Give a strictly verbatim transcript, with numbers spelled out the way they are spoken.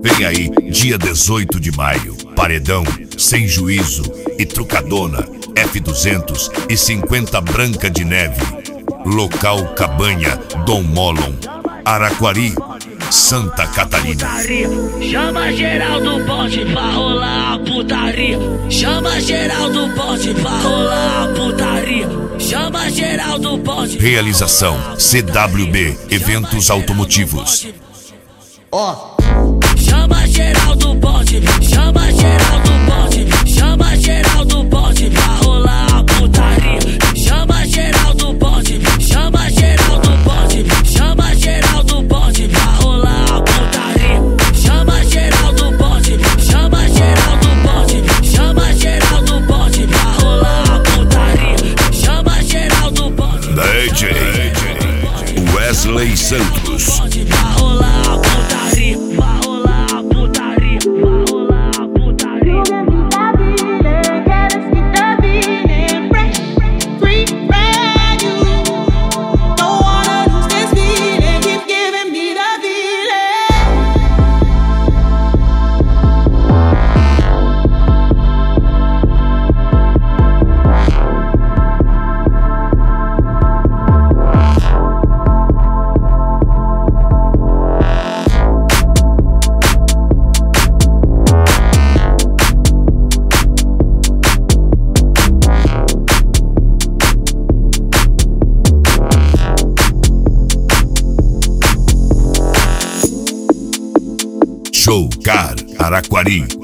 Vem aí, dia dezoito de maio, Paredão, Sem Juízo e Trucadona, F duzentos e cinquenta Branca de Neve. Local Cabanha, Dom Mollon, Araquari, Santa Catarina. Chama geral do bonde pra rolar a putaria. Chama geral do bonde pra rolar a putaria. Chama geral do bonde. Realização C W B Eventos Automotivos. Ó. Chama geral do bonde, chama geral do bonde, chama geral do bonde pra rolar a putaria. Chama geral do bonde, chama geral do bonde, chama geral do bonde pra rolar a putaria. Chama geral do bonde, chama geral do bonde, chama geral do bonde pra rolar a putaria. Chama geral do bonde. D J Wesley Santos. Pra rolar a putaria, pra rolar a putaria, pra rolar a putaria. Show Car Araquari.